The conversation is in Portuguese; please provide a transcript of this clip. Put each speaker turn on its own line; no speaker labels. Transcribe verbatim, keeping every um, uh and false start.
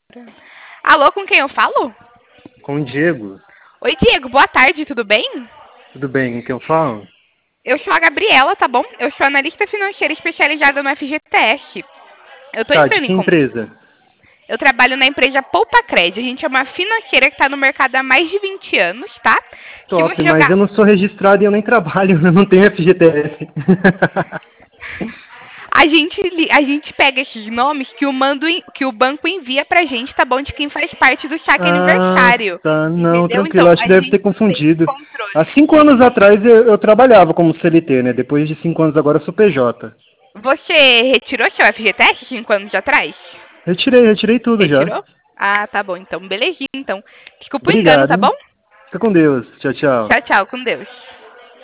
Alô, com quem eu falo?
Com o Diego.
Oi, Diego, boa tarde, tudo bem?
Tudo bem, com quem eu falo?
Eu sou a Gabriela, tá bom? Eu sou analista financeira especializada no F G T S. Eu tô
Tá, de
entrando em
que
contato.
empresa?
Eu trabalho na empresa Poupa Cred. A gente é uma financeira que está no mercado há mais de vinte anos, tá? Se
Top,
você
mas
jogar.
eu não sou registrado e eu nem trabalho, eu não tenho F G T S.
A gente, li- a gente pega esses nomes que o, mando, en- que o banco envia pra gente, tá bom? De quem faz parte do saque
Ah,
aniversário.
tá, não,
Entendeu?
tranquilo,
Então,
acho
a
que deve ter
gente tem esse
confundido. Há
controle.
cinco anos atrás eu, eu trabalhava como C L T, né? Depois de cinco anos agora eu sou P J.
Você retirou seu F G T S cinco anos atrás?
Retirei, retirei tudo já.
Retirou? Ah, tá bom. Então, belezinha. Então, desculpa o engano, tá
Obrigado.
bom?
Fica com Deus. Tchau, tchau.
Tchau, tchau. Com Deus.